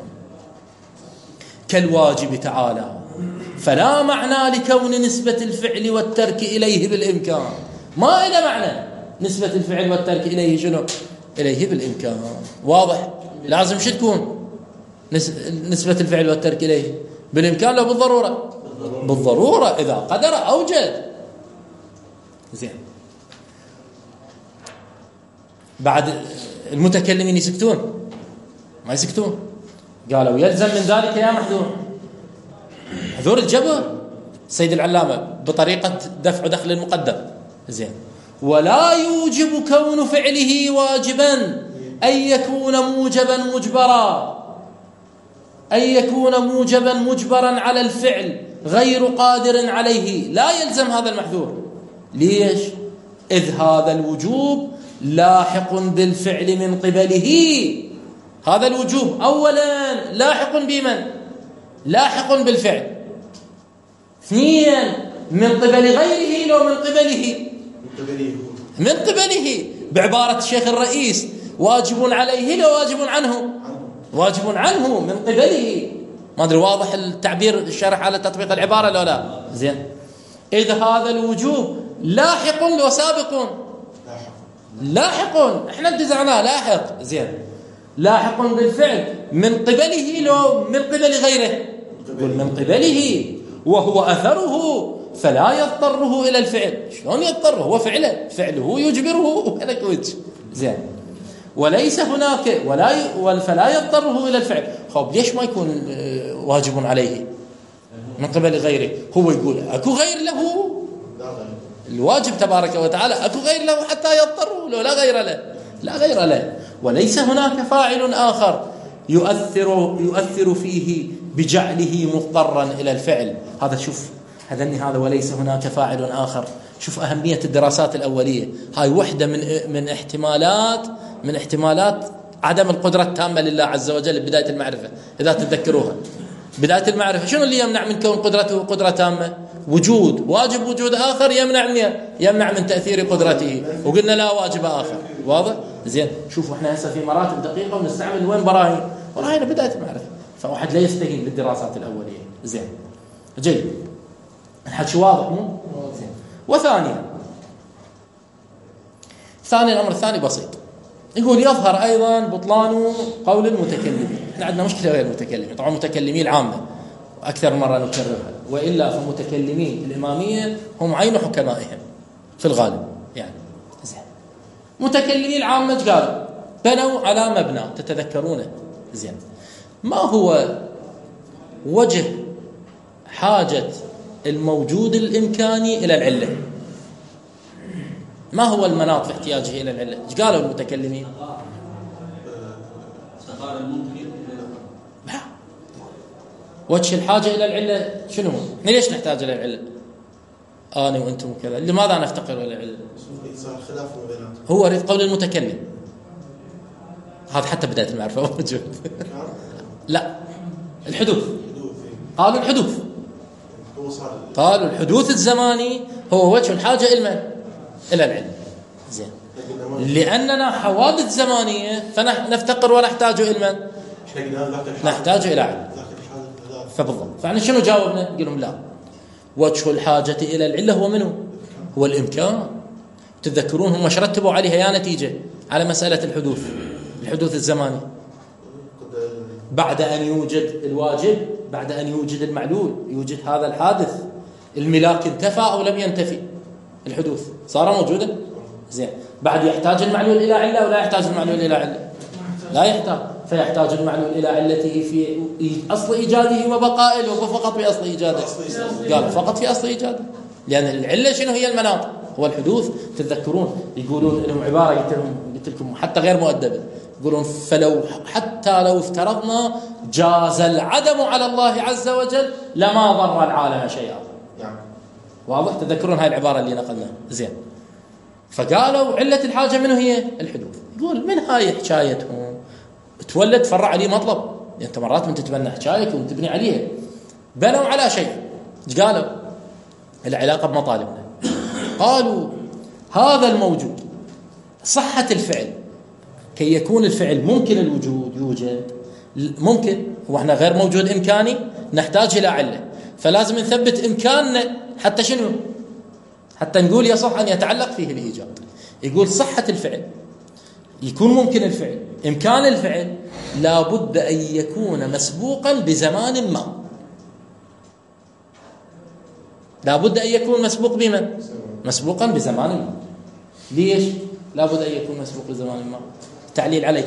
كالواجب تعالى، فلا معنى لكون نسبة الفعل والترك إليه بالإمكان. ما إلى معنى نسبة الفعل والترك إليه شنو؟ إليه بالإمكان. واضح؟ لازم شو تكون نسبة الفعل والترك إليه؟ بالإمكان لو بالضرورة؟ بالضرورة. إذا قدر أوجد. زين. بعد المتكلمين يسكتون؟ ما يسكتون. قالوا يلزم من ذلك يا محذور، محذور الجبر سيد العلامة بطريقة دفع دخل المقدم. زين. ولا يوجب كون فعله واجبا أن يكون موجبا مجبرا، أن يكون موجبا مجبرا على الفعل غير قادر عليه. لا يلزم هذا المحذور. ليش؟ إذ هذا الوجوب لاحق بالفعل من قبله. هذا الوجوب أولا لاحق بمن؟ لاحق بالفعل. اثنين، من قبل غيره لو من قبله؟ من قبله. بعبارة الشيخ الرئيس واجب عليه لو واجب عنه؟ واجب عنه من قبله. ما أدري واضح التعبير الشرح على تطبيق العبارة لو لا؟ زين. إذا هذا الوجوب لاحق لو سابق؟ لاحق. احنا انتزعناه لاحق. زين. لاحق بالفعل من قبله لو من قبل غيره؟ من قبله. وهو أثره فلا يضطره إلى الفعل. شلون يضطره؟ هو فعله يجبره ولك وجه. زين. وليس هناك فلا يضطره إلى الفعل. خب ليش ما يكون واجب عليه من قبل غيره؟ هو يقول أكو غير له الواجب تبارك وتعالى، أكو غير له حتى يضطر له، لا غير له، لا غير له. وليس هناك فاعل آخر يؤثر فيه بجعله مضطرا إلى الفعل. هذا شوف هذا وليس هناك فاعل آخر. شوف أهمية الدراسات الأولية. هاي وحدة من احتمالات عدم القدرة التامة لله عز وجل بداية المعرفة. إذا تتذكروها بداية المعرفة شنو اللي يمنع من كون قدرته قدرة تامة؟ وجود واجب، وجود آخر يمنع من تأثير قدرته. وقلنا لا واجب آخر. واضح؟ زين. شوفوا احنا هسه في مراتب دقيقة ونستعمل وين براهين بداية المعرفة. فواحد لا يستهين بالدراسات الأولية. زين. جيد. الحكي واضح مو؟ زين. وثانيا الأمر الثاني بسيط. يقول يظهر أيضا بطلان قول المتكلمين. احنا عندنا مشكلة غير المتكلمين. طبعا المتكلمين العامة وأكثر مرة نكررها، وإلا فالمتكلمين الإمامية هم عين حكمائهم في الغالب. يعني زين. متكلمين العامة قالوا بنوا على مبنى تتذكرونه. زين. ما هو وجه حاجة الموجود الإمكاني إلى العلة؟ ما هو المناط في احتياجه إلى العلة؟ ايش قالوا المتكلمين؟ استقال الممكن. وجه الحاجة إلى العلة شنو؟ ليش نحتاج إلى العلة؟ أنا وأنتم كذا. لماذا نفتقر إلى العلة؟ هو ريد قول المتكلم. هذا حتى بداية المعرفة موجود. لا، الحدوث. قالوا الحدوث. قالوا الحدوث الزماني هو وجه الحاجة إلى العلم. زين، لأننا حوادث زمانية فنفتقر ونحتاج إلى من؟ نحتاج إلى علم. فبالضبط، فاحنا شنو جاوبنا؟ قلهم لا، وجه الحاجة إلى العلة هو منه؟ هو الإمكان. تذكرون هم رتبوا عليها يا نتيجة على مسألة الحدوث الزماني. بعد أن يوجد الواجب، بعد أن يوجد المعلول، يوجد هذا الحادث، الملاك انتفى أو لم ينتفي، الحدوث صار موجودا. زين، بعد يحتاج المعلول إلى علة ولا يحتاج المعلول إلى علة؟ لا يحتاج، فيحتاج المعلول إلى علته في أصل إيجاده وبقائه، وفقط في أصل إيجاده. قال فقط في أصل إيجاده، لأن العلة شنو هي؟ المناط، هو الحدوث. تتذكرون يقولون لهم عبارة قلت لكم حتى غير مؤدبة، يقولون حتى لو افترضنا جاز العدم على الله عز وجل لما ضر العالم شيئا. واضح؟ تذكرون هاي العبارة اللي نقلناها. زين، فقالوا علة الحاجة منه هي الحدوث. يقول من هاي حكايتهم تولد فرع عليه مطلب، يعني انت مرات من تتبنى حكايك وتبني عليها. بنوا على شيء، قالوا العلاقة بمطالبنا. قالوا هذا الموجود صحة الفعل، كي يكون الفعل ممكن الوجود يوجد ممكن، واحنا غير موجود إمكاني نحتاج إلى علة، فلازم نثبت إمكاننا حتى شنو؟ حتى نقول يصح أن يتعلق فيه الإيجاد. يقول صحة الفعل، يكون ممكن الفعل، إمكان الفعل، لابد أن يكون مسبوقا بزمان ما. لابد أن يكون مسبوق بمن؟ مسبوقا بزمان ما. ليش لابد أن يكون مسبوق بزمان ما؟ تعليل عليه،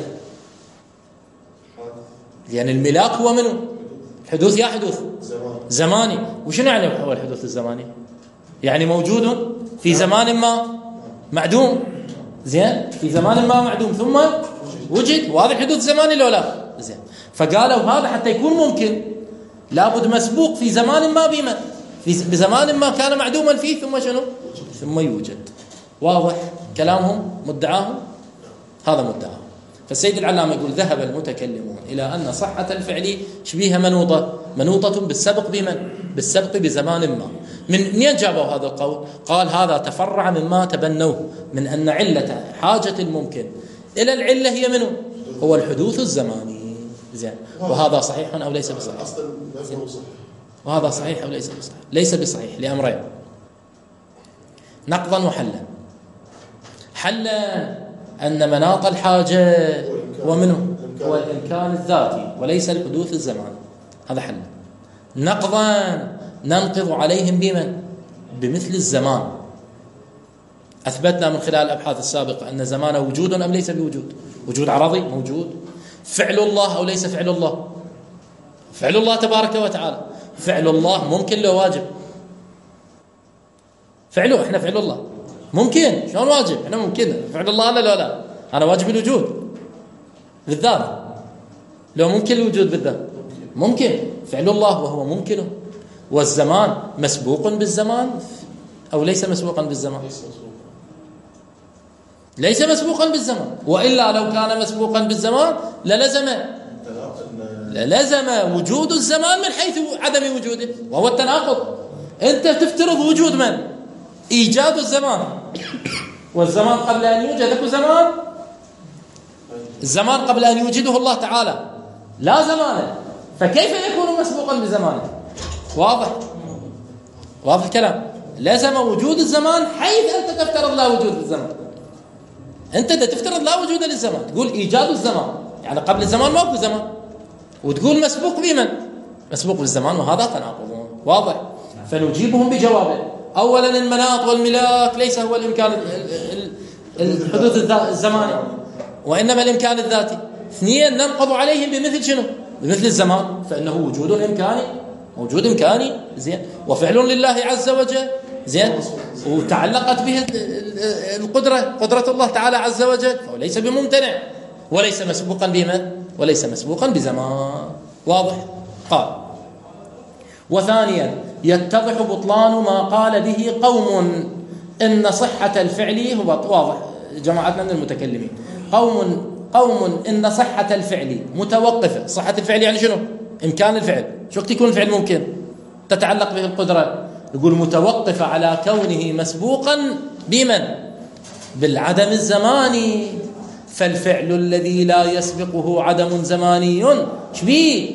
لأن الملاك هو منه؟ الحدوث يا حدوث زماني. وشنو يعني هو الحدوث الزماني؟ يعني موجود في زمان ما معدوم. زين، في زمان ما معدوم ثم وجد، وهذا حدوث زماني لو لا؟ زين، فقالوا هذا حتى يكون ممكن لابد مسبوق في زمان ما بما، بزمان ما كان معدوما فيه ثم شنو؟ ثم يوجد. واضح كلامهم؟ مدعاهم هذا مدعاهم. فالسيد العلامة يقول ذهب المتكلمون إلى أن صحة الفعل شبيهة منوطة بالسبق بمن؟ بالسبق بزمان ما. من جابوا هذا القول؟ قال هذا تفرع مما تبنوه من أن علة حاجة الممكن إلى العلة هي منه؟ هو الحدوث الزماني. زين، وهذا صحيح أو ليس بصحيح؟ وهذا صحيح أو ليس بصحيح؟ ليس بصحيح لأمرين، نقضا وحلا. حلا أن مناط الحاجة ومنه هو الإمكان الذاتي وليس الحدوث الزماني، هذا حل. نقضا ننقض عليهم بمن؟ بمثل الزمان. أثبتنا من خلال الأبحاث السابقة أن زمانه وجود أم ليس بوجود؟ وجود عرضي موجود. فعل الله أو ليس فعل الله؟ فعل الله تبارك وتعالى. فعل الله ممكن له واجب؟ فعله إحنا فعل الله ممكن، شلون واجب؟ إحنا ممكن فعل الله لا أنا واجب الوجود بالذات، لو ممكن الوجود بالذات ممكن. فعل الله وهو ممكنه. والزمان مسبوق بالزمان أو ليس مسبوقا بالزمان؟ ليس مسبوقا بالزمان، وإلا لو كان مسبوقا بالزمان للزم وجود الزمان من حيث عدم وجوده، وهو التناقض. أنت تفترض وجود من؟ إيجاد الزمان، والزمان قبل أن يوجد اكو زمان. الزمان قبل أن يوجده الله تعالى لا زمان، فكيف يكون مسبوقا بزمانه؟ واضح كلام. لازم وجود الزمان حيث أنت تفترض لا وجود الزمان. أنت تفترض لا وجود للزمان، تقول إيجاد الزمان يعني قبل الزمان ما هو زمان، وتقول مسبوق بمن؟ مسبوق بالزمان، وهذا تناقض واضح. فنجيبهم بجوابه. أولا المناط والملاك ليس هو الإمكان الحدوث الزماني، وإنما الإمكان الذاتي. اثنين ننقض عليهم بمثل شنو؟ بمثل الزمان، فإنه وجود إمكاني، موجود إمكاني. زين، وفعل لله عز وجل. زين، وتعلقت به قدرة الله تعالى عز وجل، فهو ليس بممتنع وليس مسبوقا بما؟ وليس مسبوقا بزمان. واضح؟ قال وثانيا يتضح بطلان ما قال به قوم إن صحة الفعل هو واضح جماعتنا من المتكلمين. قوم إن صحة الفعل متوقفة. صحة الفعل يعني شنو؟ إمكان الفعل. شو وقت يكون الفعل ممكن؟ تتعلق به القدرة؟ يقول متوقفة على كونه مسبوقا بمن؟ بالعدم الزماني. فالفعل الذي لا يسبقه عدم زماني شبيه؟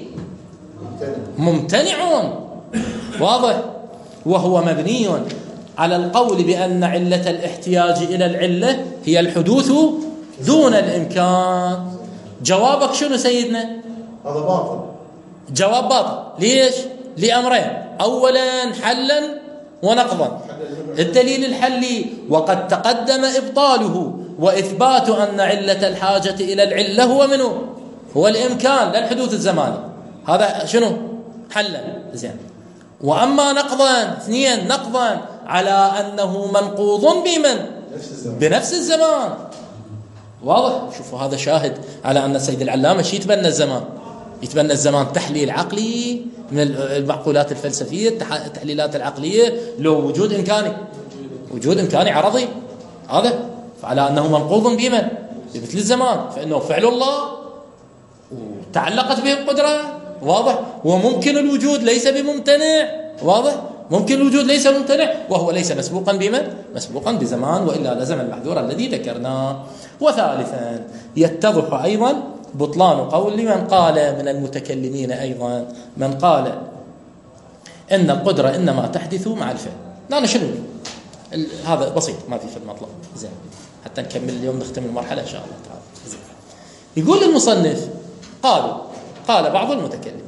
ممتنع. واضح؟ وهو مبني على القول بأن علة الاحتياج إلى العلة هي الحدوث دون الإمكان. جوابك شنو سيدنا؟ هذا باطل. جواب باطل. ليش؟ لأمرين: أولا حلا ونقضا. الدليل الحلي وقد تقدم إبطاله وإثبات أن علة الحاجة إلى العلة هو منه؟ هو الإمكان لا الحدوث الزماني. هذا شنو؟ حلا. زين. وأما نقضا، اثنين نقضا على أنه منقوض بمن؟ بنفس الزمان. واضح؟ شوفوا هذا شاهد على أن سيد العلامة شي يتبنى الزمان، يتبنى الزمان تحليل عقلي من المعقولات الفلسفية، التحليلات العقلية، لو وجود إمكاني، وجود إمكاني عرضي، هذا فعلى أنه منقوض بمن؟ بمثل الزمان، فإنه فعل الله وتعلقت به القدرة. واضح؟ وممكن الوجود ليس بممتنع. واضح؟ ممكن الوجود ليس ممتنع وهو ليس مسبوقا بمن؟ مسبوقا بزمان، وإلا لزم المحذور الذي ذكرناه. وثالثا يتضح أيضا بطلان قول من قال من المتكلمين أيضا، من قال إن القدرة إنما تحدث مع الفعل. لا شنو هذا بسيط، ما في المطلب. زين، حتى نكمل اليوم، نختم المرحلة إن شاء الله تعالى. زين. يقول المصنف قال بعض المتكلمين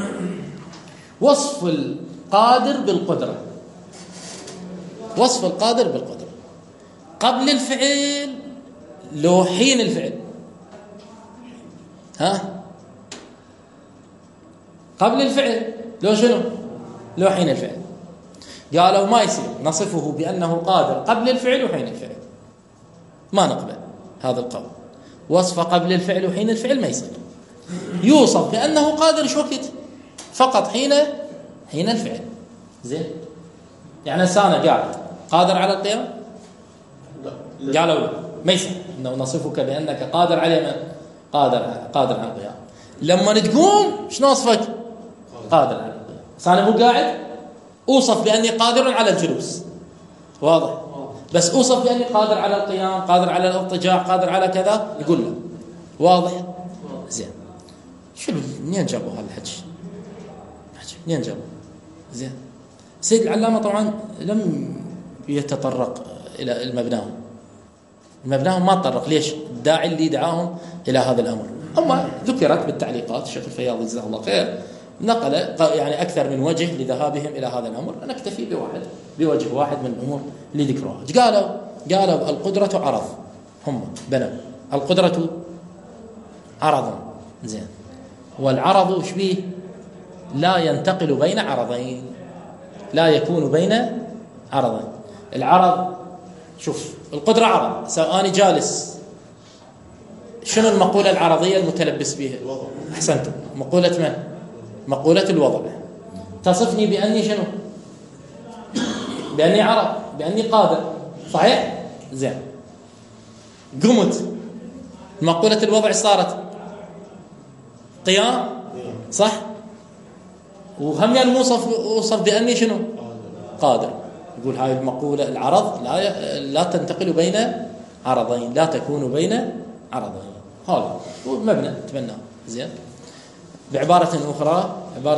وصف القادر بالقدرة، وصف القادر بالقدرة قبل الفعل لو حين الفعل. قبل الفعل لو شنو؟ لو حين الفعل. قالوا ما يصير نصفه بأنه قادر قبل الفعل وحين الفعل، ما نقبل هذا القول. وصف قبل الفعل وحين الفعل ما يصير. يوصف بأنه قادر شو وقت؟ فقط حين الفعل. زين، يعني إنسان قاعد قادر على القيام؟ قالوا ما يصير إنه نصفك بأنك قادر على من؟ قادر على القيام. لما تقوم شنو نصفك؟ قادر على القيام. إنسان هو قاعد أوصف بأني قادر على الجلوس، واضح؟ بس أوصف بأني قادر على القيام، قادر على الاضطجاع، قادر على كذا، يقول لا. واضح؟ زين. شو منين جابوا هذا الحكي؟ منين جابوا؟ زين. سيد العلامة طبعا لم يتطرق إلى المبناهم ما تطرق. ليش؟ الداعي اللي دعاهم إلى هذا الأمر. أما ذكرت بالتعليقات، الشيخ الفياض جزاه الله خير نقل يعني أكثر من وجه لذهابهم إلى هذا الأمر. أنا أكتفي بوجه واحد من الأمور اللي ذكروها. قالوا القدرة عرض، هم بنوا القدرة عرض. زين. والعرض وش بيه؟ لا ينتقل بين عرضين، لا يكون بين عرضين. العرض شوف القدرة عرض، سواء جالس. شنو المقولة العرضية المتلبس بها؟ أحسنتم. مقولة من؟ مقولة الوضع. تصفني بأني شنو؟ بأني عرض، بأني قادر، صحيح؟ زين. قمت، مقولة الوضع صارت قيام، صح؟ وهم الموصف بأني شنو؟ قادر. يقول هاي المقولة العرض لا تنتقل بين عرضين، لا تكون بين عرضين. هذا مبنى تبناه. زين. بعبارة أخرى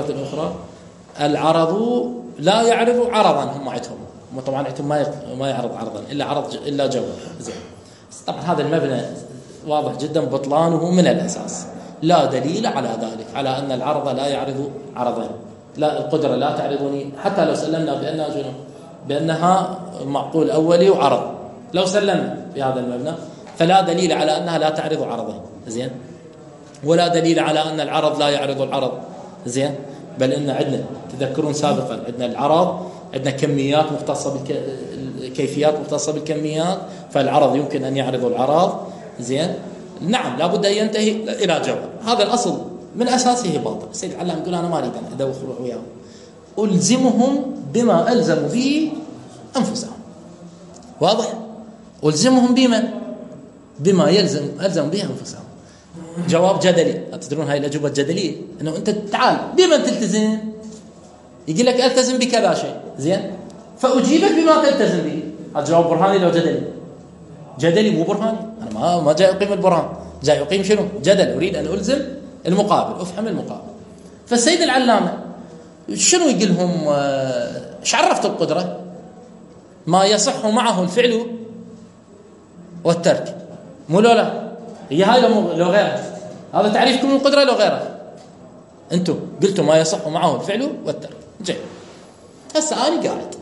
العرض لا يعرض عرضا. هم عندهم طبعا ما يعرض عرضا إلا جوهر. زين. طبعا هذا المبنى واضح جدا بطلانه من الأساس. لا دليل على ذلك، على أن العرض لا يعرض عرضين. لا، القدرة لا تعرضني حتى لو سلمنا بأنها معقول أولي وعرض، لو سلمنا بهذا المبنى فلا دليل على أنها لا تعرض عرضين. زين. ولا دليل على أن العرض لا يعرض العرض. زين. بل إن عندنا تذكرون سابقا عندنا العرض، عندنا كميات مختصة كيفيات مختصة بالكميات، فالعرض يمكن أن يعرض العرض. زين. نعم، لابد أن ينتهي إلى جوهر. هذا الأصل من أساسه باطل. السيد العلام يقول أنا ما أريد أن أدوخ روح وياهم، ألزمهم بما ألزموا به أنفسهم. واضح؟ ألزمهم بما ألزم به أنفسهم. جواب جدلي. تدرون هاي الأجوبة الجدلية، إنه أنت تعال بمن تلتزم؟ يقول لك التزم بكذا شيء، زين، فاجيبك بما تلتزم به. هذا جواب برهاني لو جدلي؟ جدلي مو برهاني. انا ما جاي اقيم البرهان، جاي اقيم شنو؟ جدل، اريد ان الزم المقابل، افهم المقابل. فالسيد العلامه شنو يقول لهم؟ ايش عرفت القدره؟ ما يصح معه الفعل والترك، مو لا هي هاي لو غيرها. هذا تعريفكم القدره لو غيرها. انتم قلتوا ما يصح معه الفعل والترك. جيد، هسه انا قاعد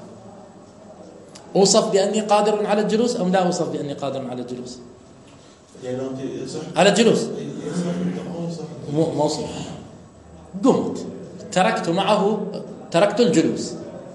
اوصف باني قادر على الجلوس ام لا اوصف باني قادر على الجلوس؟ على الجلوس موصف. قمت تركت معه، تركت الجلوس.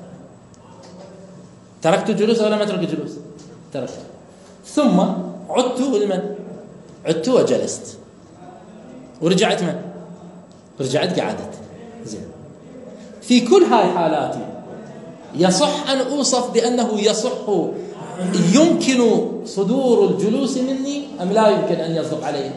تركت الجلوس ولا ما اترك الجلوس؟ تركت. ثم عدت لمن؟ عدت وجلست ورجعت من؟ رجعت قعدت. زين، في كل هاي حالاتي يصح أن أوصف بأنه يصح، يمكن صدور الجلوس مني أم لا يمكن أن يصدق عليه؟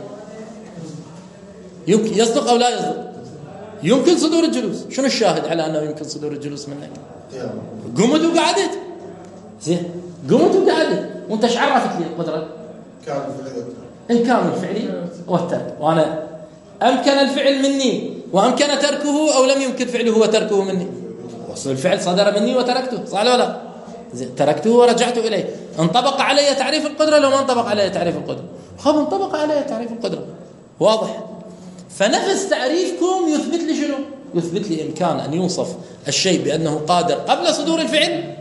يمكن يصدق أو لا يصدق؟ يمكن صدور الجلوس. شنو الشاهد على أنه يمكن صدور الجلوس منك؟ قمت وقعدت. زين، قمت وقعدت، وانت ايش عرفت لي القدرة؟ إن كان الفعل والترك، وأنا أمكن الفعل مني وأمكن تركه أو لم يمكن فعله وتركه مني. وصل الفعل صدر مني وتركته، صح ولا لا؟ تركته ورجعت إليه. انطبق علي تعريف القدرة لو ما انطبق علي تعريف القدرة؟ خب انطبق علي تعريف القدرة، واضح. فنفس تعريفكم يثبت لي شنو؟ يثبت لي إمكان أن يوصف الشيء بأنه قادر قبل صدور الفعل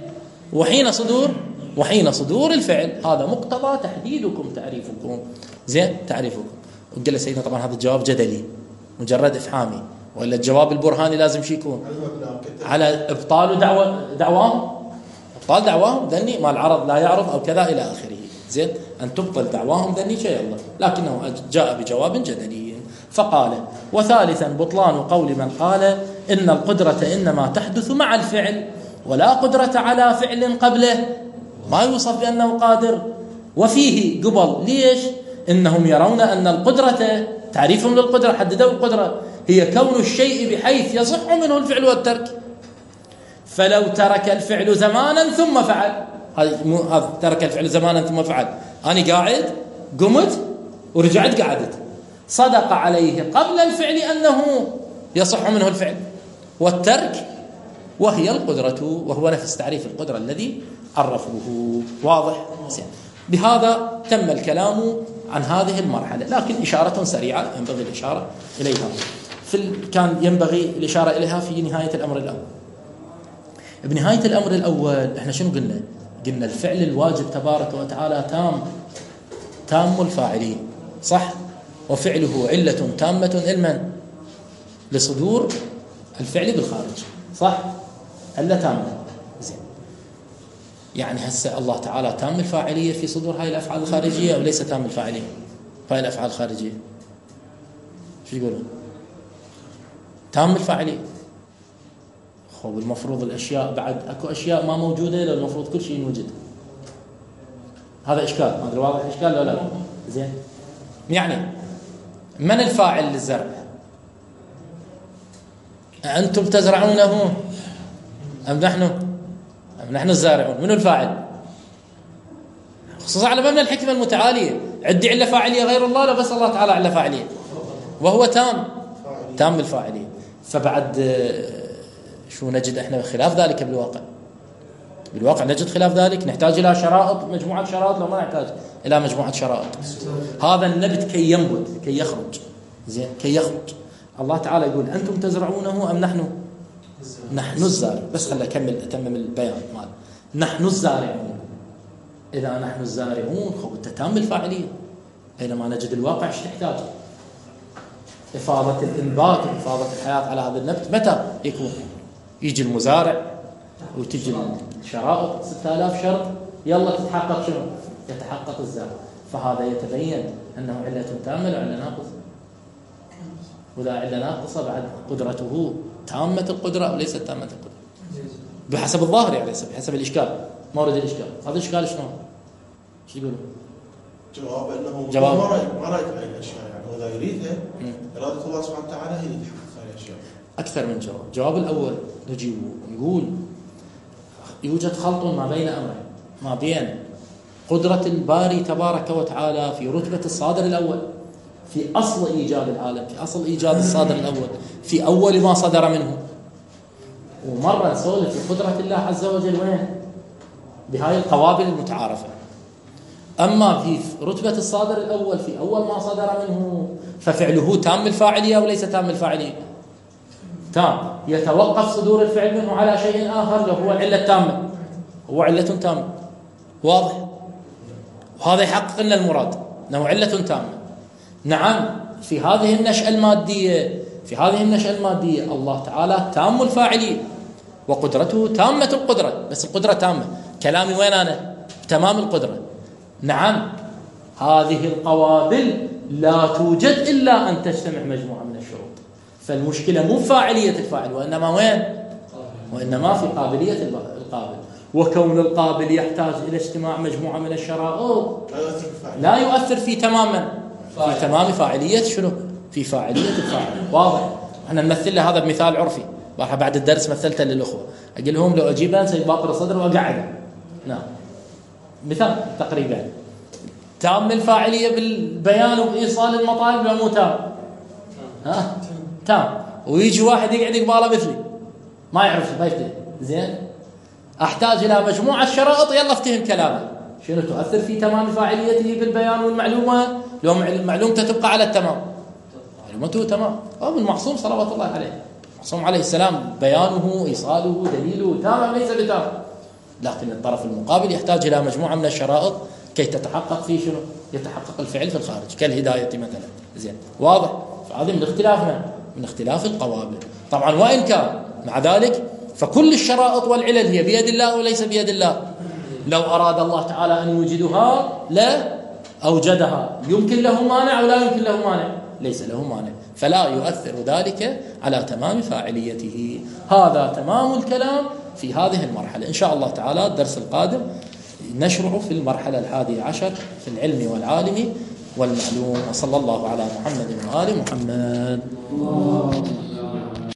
وحين صدور الفعل. هذا مقتضى تحديدكم تعريفكم. زين، تعريفكم. وقال سيدنا طبعا هذا الجواب جدلي مجرد إفهامي، ولا الجواب البرهاني لازم شي يكون على إبطال دعواهم. إبطال دعواهم ذني ما العرض لا يعرض أو كذا إلى آخره. زين، أن تبطل دعواهم ذني شيء الله، لكنه جاء بجواب جدلي. فقال: وثالثا بطلان قول من قال إن القدرة إنما تحدث مع الفعل ولا قدرة على فعل قبله، ما يوصف بأنه قادر. وفيه قبل ليش؟ إنهم يرون أن القدرة، تعريفهم للقدرة، حددوا القدرة هي كون الشيء بحيث يصح منه الفعل والترك. فلو ترك الفعل زمانا ثم فعل، هذا ترك الفعل زمانا ثم فعل، أنا قاعد قمت ورجعت قعدت، صدق عليه قبل الفعل أنه يصح منه الفعل والترك، وهي القدرة، وهو نفس تعريف القدرة الذي عرفوه. واضح؟ بهذا تم الكلام عن هذه المرحلة، لكن إشارة سريعة ينبغي الإشارة إليها. كان ينبغي الإشارة إليها في نهاية الأمر الأول. بنهاية الأمر الأول إحنا شنو قلنا؟ قلنا الفعل الواجب تبارك وتعالى تام الفاعلين، صح؟ وفعله علة تامة علما لصدور الفعل بالخارج، صح؟ علة تامة. زين، يعني هسه الله تعالى تام الفاعلية في صدور هاي الأفعال الخارجية أو ليس تام الفاعلية هاي الأفعال الخارجية؟ شو يقولون؟ تام الفاعلية. خب المفروض الأشياء بعد أكو أشياء ما موجودة، لو المفروض كل شيء موجود. هذا إشكال، ما أدري واضح إشكال لو لا؟ زين، يعني من الفاعل للزرع؟ أنتم تزرعونه أم نحن الزارعون؟ من الفاعل؟ خصوصا على مبنى الحكمة المتعالية، عندي علة فاعلية غير الله، لا بس الله تعالى علة فاعلية، وهو تام الفاعلية. فبعد شو نجد احنا خلاف ذلك بالواقع نجد خلاف ذلك. نحتاج إلى شرائط، مجموعة شرائط، لو ما نحتاج إلى مجموعة شرائط. هذا النبت كي ينبت، كي يخرج، زين، كي يخرج. الله تعالى يقول أنتم تزرعونه أم نحن الزارع. بس خلي أتمم البيان مال نحن الزارعون. إذا نحن الزارعون خب تتم الفاعلية، بينما نجد الواقع ايش تحتاج؟ إفاضة الإنبات وإفاضة الحياة على هذا النبت. متى يكون؟ يجي المزارع وتجي الشرائط 6000 شرط، يلا تتحقق شنو؟ يتحقق الزرع. فهذا يتبين أنه علة تامة وعلة ناقصة. وإذا علة ناقصة بعد قدرته تامة القدرة أو ليست تامة القدرة بحسب الظاهر، يعني بحسب الإشكال، مورد الإشكال. هذا الإشكال شنو؟ شو يقولون؟ جواب ما رأيت بهذه الأشياء، يعني هو إذا يريدها إرادة الله سبحانه وتعالى هي اللي تحقق هذه الأشياء. أكثر من جواب. الجواب الأول نجيبه نقول يوجد خلط ما بين أمرين، ما بين قدرة الباري تبارك وتعالى في رتبة الصادر الأول، في أصل إيجاد العالم، في أصل إيجاد الصادر الأول، في أول ما صدر منه. ومرة نسولف في قدرة الله عز وجل وين؟ بهاي القوابل المتعارفة. أما في رتبة الصادر الأول في أول ما صدر منه ففعله تام الفاعلية أو ليس تام الفاعلية؟ تام. يتوقف صدور الفعل منه على شيء آخر لو هو العلة التامة، هو علة تامة. واضح؟ وهذا يحقق لنا المراد أنه علة تامة. نعم، في هذه النشأة المادية الله تعالى تام الفاعلية وقدرته تامة القدرة، بس القدرة تامة. كلامي وين أنا؟ تمام القدرة. نعم، هذه القوابل لا توجد إلا أن تجتمع مجموعة من الشروط. فالمشكلة مو فاعلية الفاعل، وإنما وين؟ وإنما في قابلية القابل. وكون القابل يحتاج إلى اجتماع مجموعة من الشرائط لا يؤثر في تمام فاعلية شنو؟ في فاعلية الفاعل. واضح؟ احنا نمثل له هذا بمثال عرفي. بعد الدرس مثلته للأخوة، أقول لهم لو أجيب أنسى باطر صدر وأقعده. نعم، مثال تقريبا تام الفاعلية بالبيان وإيصال المطالب ولا مو تام؟ تام. ويجي واحد يقعد قباله مثلي ما يعرف ما يفتهم زين، أحتاج إلى مجموعة شرائط يلا افتهم كلامه. شنو تؤثر في تمام فاعليته بالبيان والمعلومة؟ لو معلومته تبقى على التمام، معلومته تمام. أو المعصوم صلوات الله عليه، المعصوم عليه السلام بيانه إيصاله دليله تمام ليس بتام، لكن الطرف المقابل يحتاج إلى مجموعة من الشرائط كي تتحقق في شنو؟ يتحقق الفعل في الخارج كالهداية مثلا. زين، واضح؟ فهذا من اختلافنا، من اختلاف القوابل. طبعا وإن كان مع ذلك فكل الشرائط والعلل هي بيد الله وليس بيد الله. لو أراد الله تعالى أن يوجدها لا أوجدها. يمكن له مانع ولا يمكن له مانع؟ ليس له مانع، فلا يؤثر ذلك على تمام فاعليته. هذا تمام الكلام في هذه المرحلة. إن شاء الله تعالى الدرس القادم نشرع في المرحلة 11 في العلم والعالم والمعلوم. وصلى الله على محمد وآل محمد.